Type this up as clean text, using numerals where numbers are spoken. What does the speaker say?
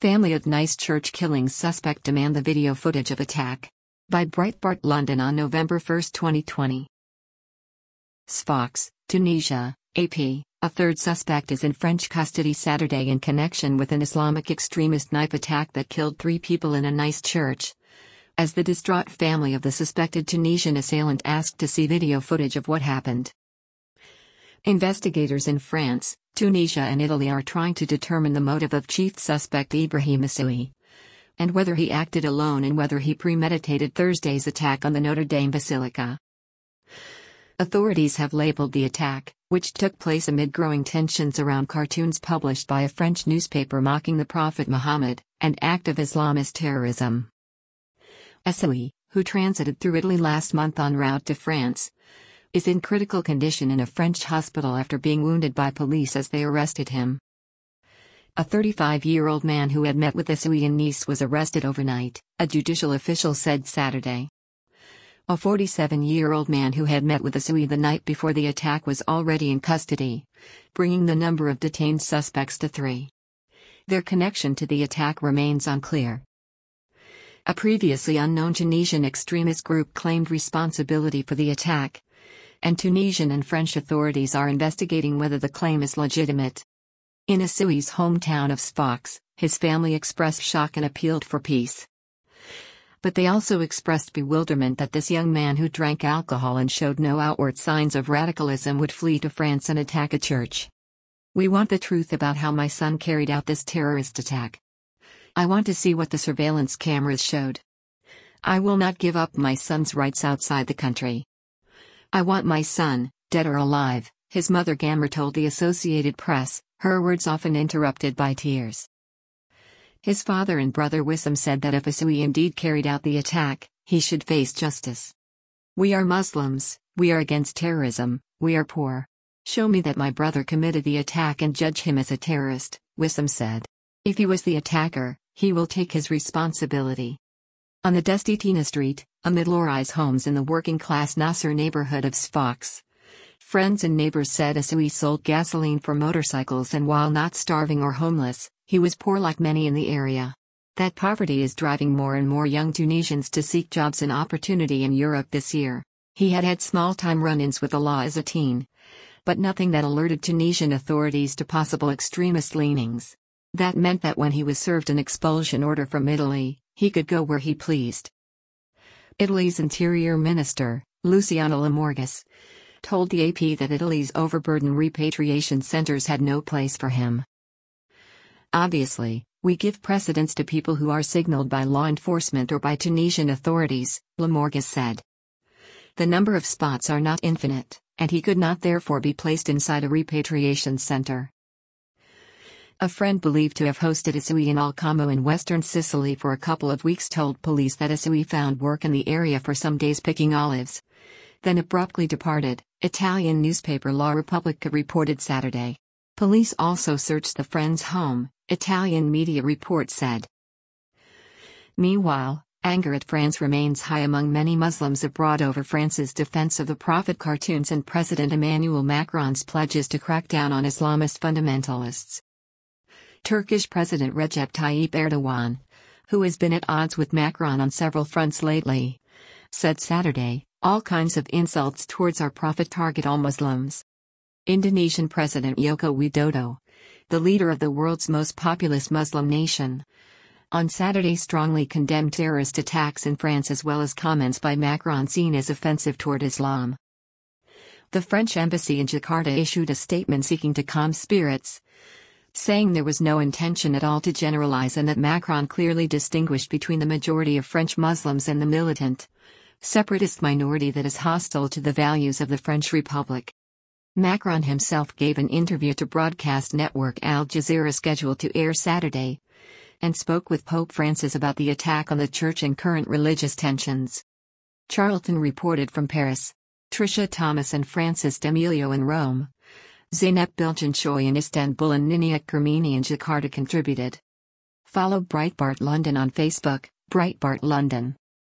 Family of Nice church killing suspect demand the video footage of attack. By Breitbart London on November 1, 2020. Sfax, Tunisia, AP. A third suspect is in French custody Saturday in connection with an Islamic extremist knife attack that killed 3 people in a Nice church, as the distraught family of the suspected Tunisian assailant asked to see video footage of what happened. Investigators in France, Tunisia and Italy are trying to determine the motive of chief suspect Ibrahim Issaoui, and whether he acted alone and whether he premeditated Thursday's attack on the Notre Dame Basilica. Authorities have labeled the attack, which took place amid growing tensions around cartoons published by a French newspaper mocking the Prophet Muhammad, an act of Islamist terrorism. Issaoui, who transited through Italy last month en route to France, is in critical condition in a French hospital after being wounded by police as they arrested him. A 35-year-old man who had met with Issaoui in Nice was arrested overnight, a judicial official said Saturday. A 47-year-old man who had met with Issaoui the night before the attack was already in custody, bringing the number of detained suspects to 3. Their connection to the attack remains unclear. A previously unknown Tunisian extremist group claimed responsibility for the attack, and Tunisian and French authorities are investigating whether the claim is legitimate. In Issaoui's hometown of Sfax, his family expressed shock and appealed for peace. But they also expressed bewilderment that this young man who drank alcohol and showed no outward signs of radicalism would flee to France and attack a church. "We want the truth about how my son carried out this terrorist attack. I want to see what the surveillance cameras showed. I will not give up my son's rights outside the country. I want my son, dead or alive," his mother Gamer told the Associated Press, her words often interrupted by tears. His father and brother Wissam said that if Issaoui indeed carried out the attack, he should face justice. "We are Muslims, we are against terrorism, we are poor. Show me that my brother committed the attack and judge him as a terrorist," Wissam said. "If he was the attacker, he will take his responsibility." On the dusty Tina Street, a mid-rise homes in the working-class Nasser neighborhood of Sfax, friends and neighbors said Issaoui sold gasoline for motorcycles, and while not starving or homeless, he was poor like many in the area. That poverty is driving more and more young Tunisians to seek jobs and opportunity in Europe this year. He had had small-time run-ins with the law as a teen, but nothing that alerted Tunisian authorities to possible extremist leanings. That meant that when he was served an expulsion order from Italy, he could go where he pleased. Italy's Interior Minister, Luciano Lamorgese, told the AP that Italy's overburdened repatriation centers had no place for him. "Obviously, we give precedence to people who are signaled by law enforcement or by Tunisian authorities," Lamorgese said. "The number of spots are not infinite, and he could not therefore be placed inside a repatriation center." A friend believed to have hosted Issaoui in Alcamo in western Sicily for a couple of weeks told police that Issaoui found work in the area for some days picking olives, then abruptly departed, Italian newspaper La Repubblica reported Saturday. Police also searched the friend's home, Italian media report said. Meanwhile, anger at France remains high among many Muslims abroad over France's defense of the Prophet cartoons and President Emmanuel Macron's pledges to crack down on Islamist fundamentalists. Turkish President Recep Tayyip Erdogan, who has been at odds with Macron on several fronts lately, said Saturday, "All kinds of insults towards our Prophet target all Muslims." Indonesian President Joko Widodo, the leader of the world's most populous Muslim nation, on Saturday strongly condemned terrorist attacks in France as well as comments by Macron seen as offensive toward Islam. The French embassy in Jakarta issued a statement seeking to calm spirits, saying there was no intention at all to generalize and that Macron clearly distinguished between the majority of French Muslims and the militant, separatist minority that is hostile to the values of the French Republic. Macron himself gave an interview to broadcast network Al Jazeera scheduled to air Saturday, and spoke with Pope Francis about the attack on the church and current religious tensions. Charlton reported from Paris. Tricia Thomas and Francis D'Amelio in Rome. Zeynep Bilginsoy in Istanbul and Niniak Kermini in Jakarta contributed. Follow Breitbart London on Facebook, Breitbart London.